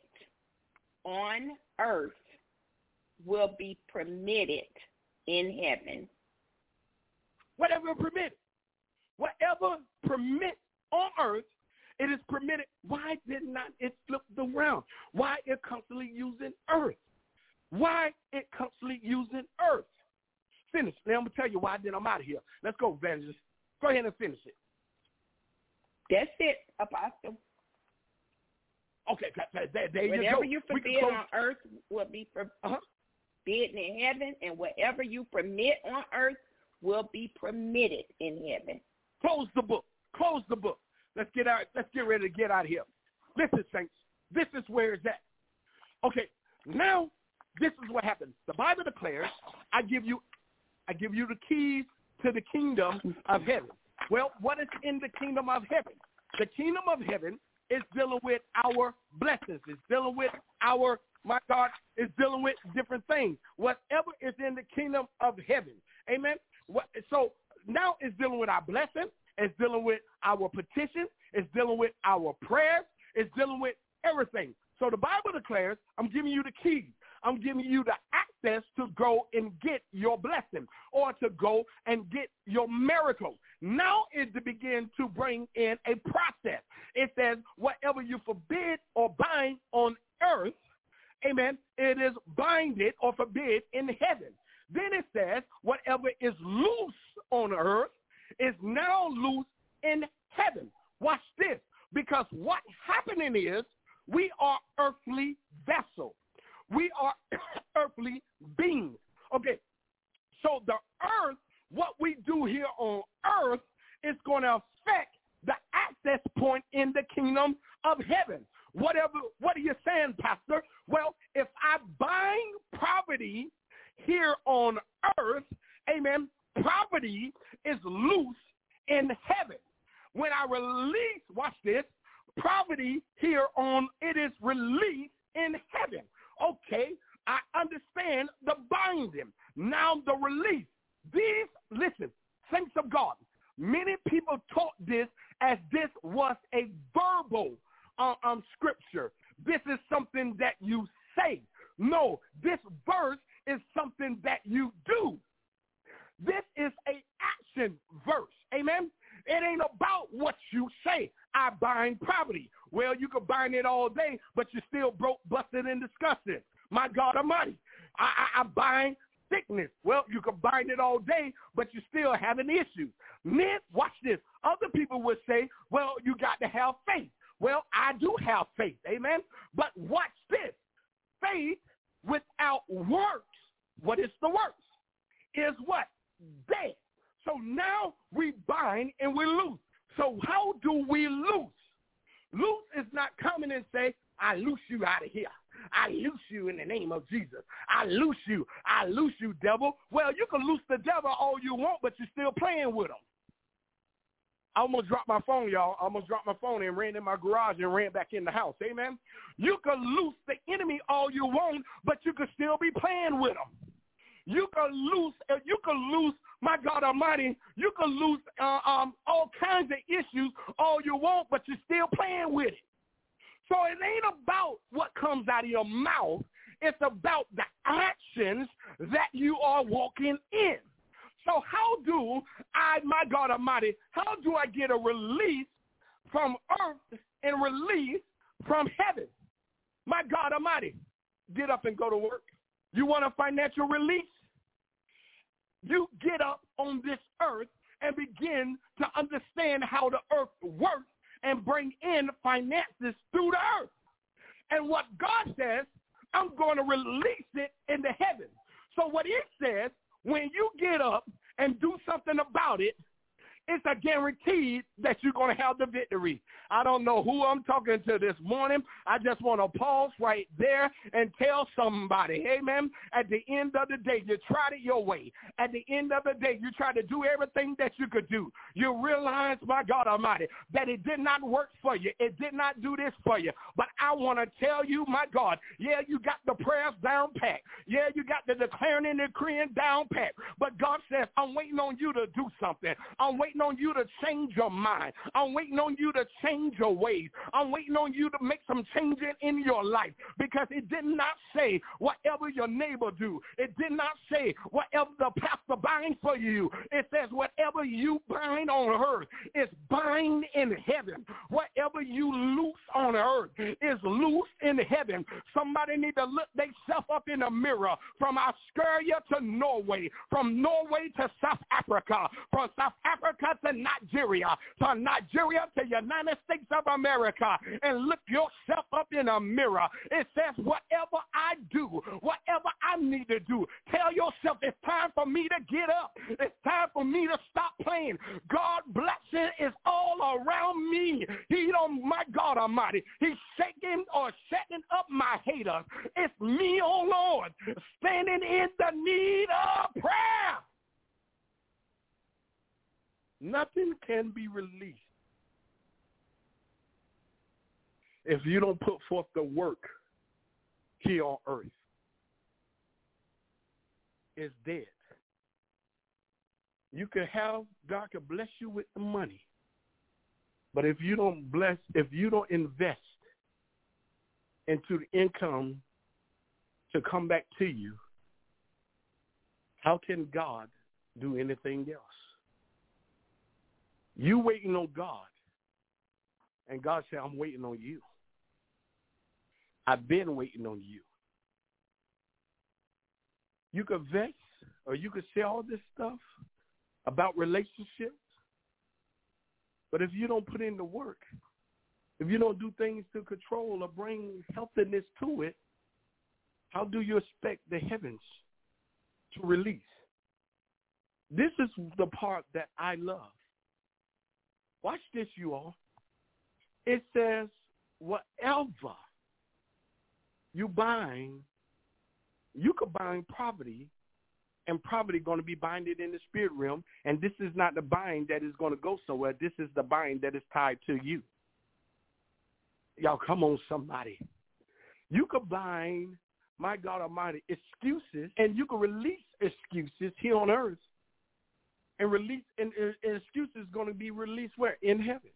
on earth will be permitted in heaven. Whatever permitted. Whatever permits on earth, it is permitted. Why did not it flip around? Why it constantly using earth? Why it constantly using earth? Finish. Now I'm going to tell you why, then I'm out of here. Let's go, Evangelist. Go ahead and finish it. That's it, Apostle. Okay, there, there you whatever go. you forbid on earth will be forbidden uh-huh. in heaven, and whatever you permit on earth will be permitted in heaven. Close the book. Close the book. Let's get out. Let's get ready to get out of here. Listen, saints. This is where it's at. Okay, now this is what happens. The Bible declares, I give you I give you the keys to the kingdom of heaven. Well, what is in the kingdom of heaven? The kingdom of heaven is dealing with our blessings. It's dealing with our, my God, it's dealing with different things. Whatever is in the kingdom of heaven. Amen? What, so now it's dealing with our blessing. It's dealing with our petition. It's dealing with our prayers. It's dealing with everything. So the Bible declares, I'm giving you the keys. I'm giving you the access to go and get your blessing or to go and get your miracle. Now is to begin to bring in a process. It says, whatever you forbid or bind on earth, amen, it is binded or forbid in heaven. Then it says, whatever is loose on earth is now loose in heaven. Watch this, because what's happening is we are earthly vessels. We are earthly beings. Okay, so the earth, what we do here on earth is going to affect the access point in the kingdom of heaven. Whatever, what are you saying, Pastor? Well, if I bind poverty here on earth, amen, poverty is loose in heaven. When I release, watch this, poverty here on, it is released in heaven. Okay, I understand the binding. Now the release. These, listen, saints of God, many people taught this as this was a verbal uh, um, scripture. This is something that you say. No, this verse is something that you do. This is a action verse. Amen? It ain't about what you say. I bind poverty. Well, you can bind it all day, but you're still broke, busted, and disgusted. My God Almighty. I, I, I bind sickness. Well, you can bind it all day, but you're still having issues. Men, watch this. Other people would say, well, you got to have faith. Well, I do have faith. Amen? But watch this. Faith without works, what is the works? Is what? Dead. So now we bind and we loose. So how do we loose? Loose is not coming and say, I loose you out of here. I loose you in the name of Jesus. I loose you. I loose you, devil. Well, you can loose the devil all you want, but you're still playing with him. I almost dropped my phone, y'all. I almost dropped my phone and ran in my garage and ran back in the house. Amen. You can loose the enemy all you want, but you can still be playing with him. You can lose, you can lose, my God Almighty, you can lose uh, um, all kinds of issues all you want, but you're still playing with it. So it ain't about what comes out of your mouth. It's about the actions that you are walking in. So how do I, my God Almighty, how do I get a release from earth and release from heaven? My God Almighty, get up and go to work. You want a financial release? You get up on this earth and begin to understand how the earth works and bring in finances through the earth. And what God says, I'm going to release it into heaven. So what it says, when you get up and do something about it, it's a guarantee that you're going to have the victory. I don't know who I'm talking to this morning. I just want to pause right there and tell somebody, amen, at the end of the day, you tried it your way. At the end of the day, you tried to do everything that you could do. You realize, my God Almighty, that it did not work for you. It did not do this for you. But I want to tell you, my God, yeah, you got the prayers down pat. Yeah, you got the declaring and decreeing down pat. But God says, I'm waiting on you to do something. I'm waiting on you to change your mind. I'm waiting on you to change your ways. I'm waiting on you to make some changes in your life, because it did not say whatever your neighbor do. It did not say whatever the pastor bind for you. It says whatever you bind on earth is bind in heaven. Whatever you loose on earth is loose in heaven. Somebody need to look themselves up in the mirror, from Australia to Norway, from Norway to South Africa, from South Africa to Nigeria, from Nigeria to United States of America, and look yourself up in a mirror. It says whatever I do, whatever I need to do, tell yourself it's time for me to get up. It's time for me to stop playing. God blessing is all around me. He don't, my God Almighty, he's shaking or setting up my haters. It's me, oh Lord, standing in the need of prayer. Nothing can be released if you don't put forth the work here on earth. It's dead. You can have, God can bless you with the money, but if you don't bless, if you don't invest into the income to come back to you, how can God do anything else? You waiting on God, and God said, I'm waiting on you. I've been waiting on you. You could vex, or you could say all this stuff about relationships, but if you don't put in the work, if you don't do things to control or bring healthiness to it, how do you expect the heavens to release? This is the part that I love. Watch this, you all. It says, whatever you bind, you could bind poverty, and poverty going to be binded in the spirit realm, and this is not the bind that is going to go somewhere. This is the bind that is tied to you. Y'all, come on, somebody. You could bind, my God Almighty, excuses, and you can release excuses here on earth. And release and, and excuses is going to be released where? In heaven.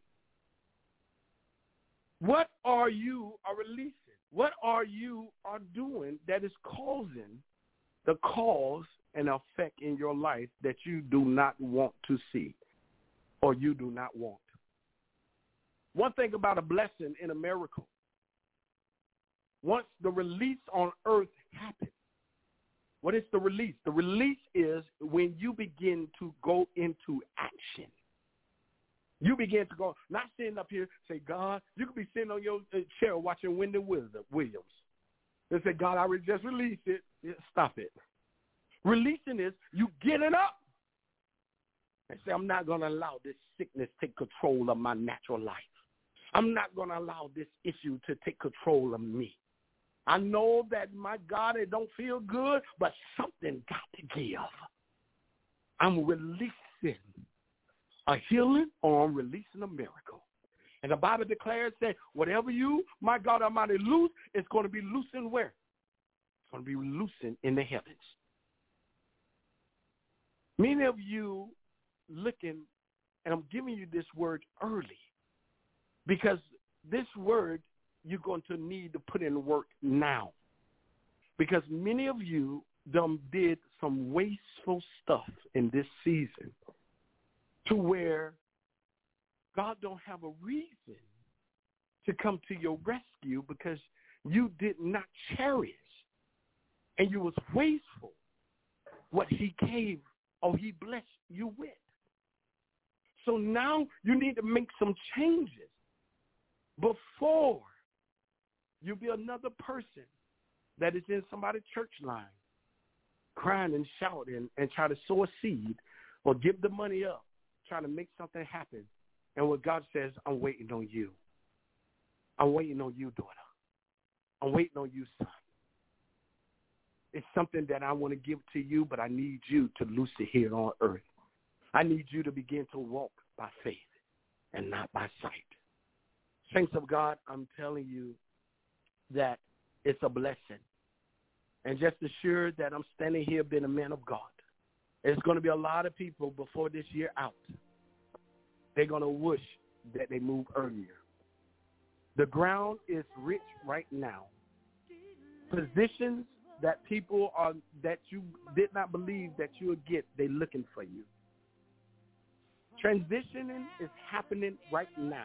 What are you are releasing? What are you are doing that is causing the cause and effect in your life that you do not want to see or you do not want? One thing about a blessing in a miracle, once the release on earth happens, what is the release? The release is when you begin to go into action. You begin to go, not sitting up here, say, God, you could be sitting on your chair watching Wendy Williams. They say, God, I just released it. Stop it. Releasing is you getting up and say, I'm not going to allow this sickness to take control of my natural life. I'm not going to allow this issue to take control of me. I know that, my God, it don't feel good, but something got to give. I'm releasing a healing or I'm releasing a miracle. And the Bible declares that whatever you, my God Almighty, loose, it's going to be loosened where? It's going to be loosened in the heavens. Many of you looking, and I'm giving you this word early, because this word you're going to need to put in work now. Because many of you done did some wasteful stuff in this season to where God don't have a reason to come to your rescue because you did not cherish and you was wasteful what he gave or he blessed you with. So now you need to make some changes before you be another person that is in somebody's church line crying and shouting and try to sow a seed or give the money up trying to make something happen. And what God says, I'm waiting on you. I'm waiting on you, daughter. I'm waiting on you, son. It's something that I want to give to you, but I need you to loose it here on earth. I need you to begin to walk by faith and not by sight. Saints of God, I'm telling you that it's a blessing. And just assured that I'm standing here being a man of God. There's going to be a lot of people before this year out. They're going to wish that they move earlier. The ground is rich right now. Positions that people are that you did not believe that you would get, they're looking for you. Transitioning is happening right now.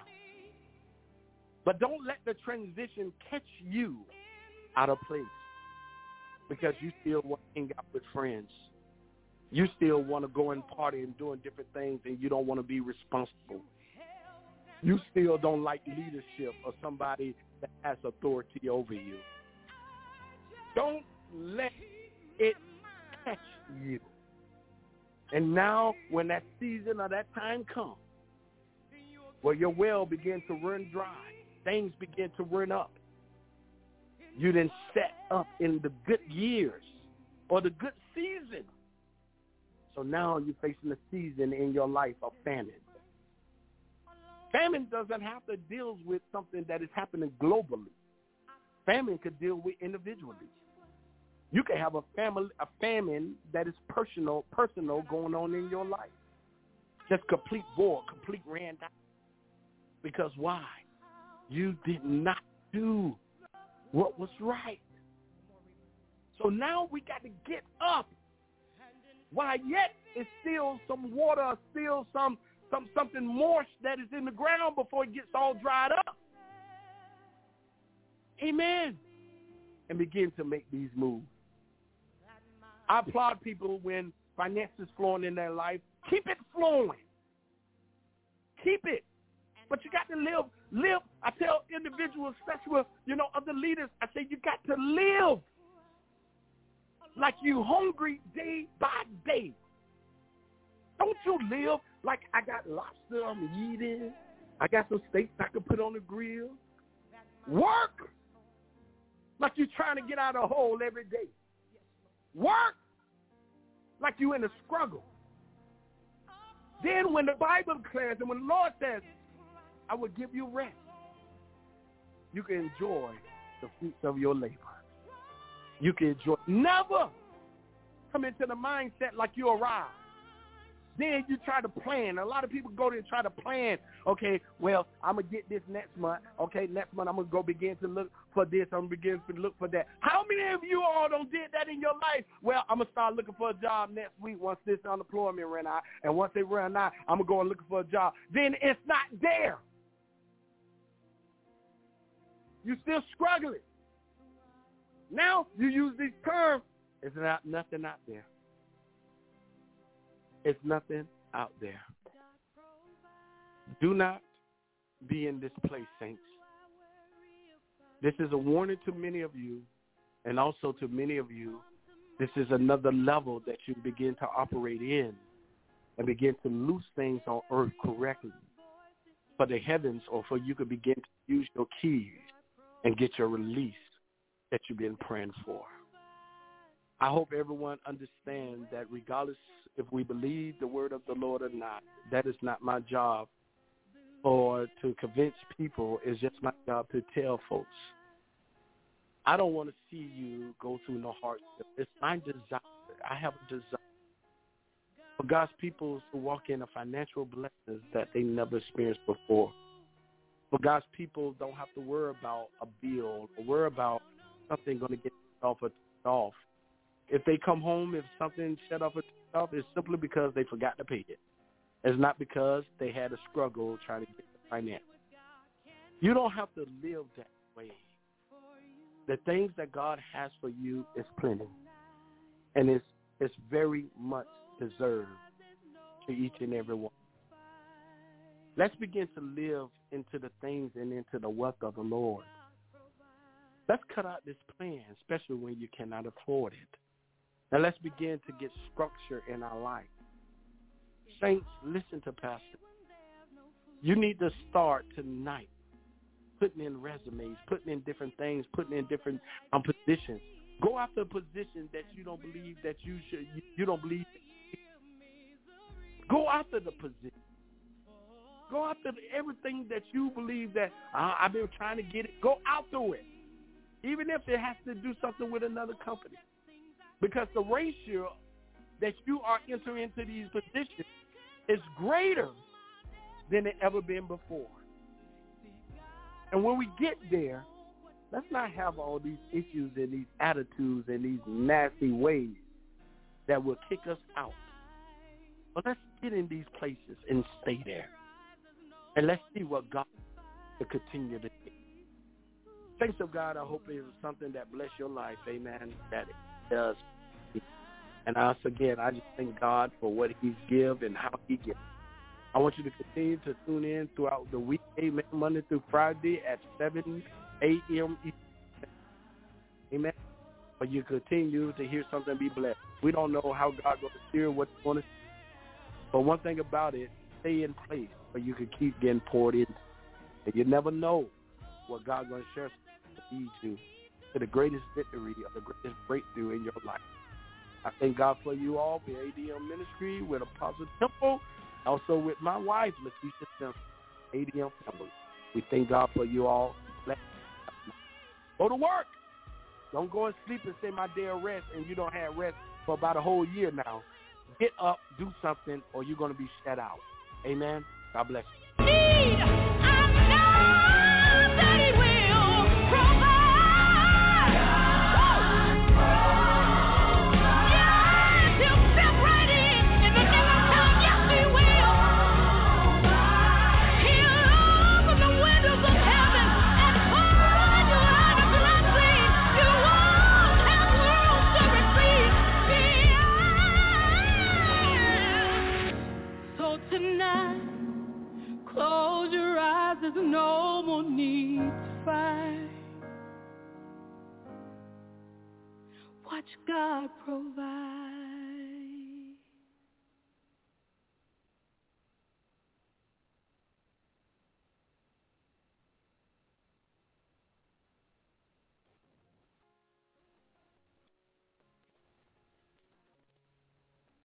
But don't let the transition catch you out of place because you still want to hang out with friends. You still want to go and party and doing different things, and you don't want to be responsible. You still don't like leadership or somebody that has authority over you. Don't let it catch you. And now when that season or that time comes, where your well begins to run dry, things begin to run up, you then set up in the good years or the good season. So now you're facing a season in your life of famine. Famine doesn't have to deal with something that is happening globally. Famine could deal with individually. You can have a family, a famine that is personal, personal going on in your life. Just complete war, complete ran down. Because why? You did not do what was right. So now we got to get up. While yet it's still some water, still some, some something moist that is in the ground before it gets all dried up. Amen. And begin to make these moves. I applaud people when finances flowing in their life. Keep it flowing. Keep it. But you got to live. Live. I tell individuals, especially, you know, other leaders, I say you got to live like you hungry day by day. Don't you live like I got lobster I'm eating. I got some steaks I can put on the grill. Work like you're trying to get out of a hole every day. Work like you in a struggle. Then when the Bible declares and when the Lord says, I will give you rest, you can enjoy the fruits of your labor. You can enjoy. Never come into the mindset like you arrived. Then you try to plan. A lot of people go there and try to plan. Okay, well, I'm going to get this next month. Okay, next month I'm going to go begin to look for this. I'm going to begin to look for that. How many of you all don't did that in your life? Well, I'm going to start looking for a job next week once this unemployment ran out. And once they run out, I'm going to go and look for a job. Then it's not there. You're still struggling. Now you use these terms. It's not nothing out there. It's nothing out there. Do not be in this place, saints. This is a warning to many of you, and also to many of you, this is another level that you begin to operate in and begin to loose things on earth correctly for the heavens, or for you to begin to use your keys and get your release that you've been praying for. I hope everyone understands that regardless if we believe the word of the Lord or not, that is not my job, or to convince people. It's just my job to tell folks. I don't want to see you go through no hardship. It's my desire. I have a desire for God's people to walk in a financial blessings that they never experienced before. For God's people don't have to worry about a bill or worry about something going to get off or off. If they come home, if something shut off or off, it's simply because they forgot to pay it. It's not because they had a struggle trying to get the finance. You don't have to live that way. The things that God has for you is plenty, and it's it's very much deserved to each and every one. Let's begin to live into the things and into the wealth of the Lord. Let's cut out this plan, especially when you cannot afford it. And let's begin to get structure in our life. Saints, listen to Pastor. You need to start tonight putting in resumes, putting in different things, putting in different um, positions. Go after a position that you don't believe that you should, you, you don't believe. Go after the position. Go after everything that you believe that uh, I've been trying to get it. Go after it, even if it has to do something with another company. Because the ratio that you are entering into these positions is greater than it ever been before. And when we get there, let's not have all these issues and these attitudes and these nasty ways that will kick us out. But let's get in these places and stay there. And let's see what God will continue to do. Thanks of God, I hope it was something that bless your life, amen, that it does. And once again, I just thank God for what he's give and how he gives. I want you to continue to tune in throughout the week, amen, Monday through Friday at seven a.m. Amen. But you continue to hear something, be blessed. We don't know how God going to steer what he's going to. But one thing about it, stay in place so you can keep getting poured in. And you never know what God's going to share to lead you to the greatest victory or the greatest breakthrough in your life. I thank God for you all, the A D M Ministry with Apostle Temple, also with my wife, Lakeisha Temple, A D M Temple. We thank God for you all. Go to work. Don't go and sleep and say my day of rest and you don't have rest for about a whole year now. Get up, do something, or you're going to be shut out. Amen. God bless you. Need, I know that he will provide. Yes, he'll step right in in the middle of time. Yes, he will. He'll open the windows of heaven and pour you out a blessing you won't have room to receive. Yeah. So tonight, close your eyes, there's no more need to fight. Watch God provide.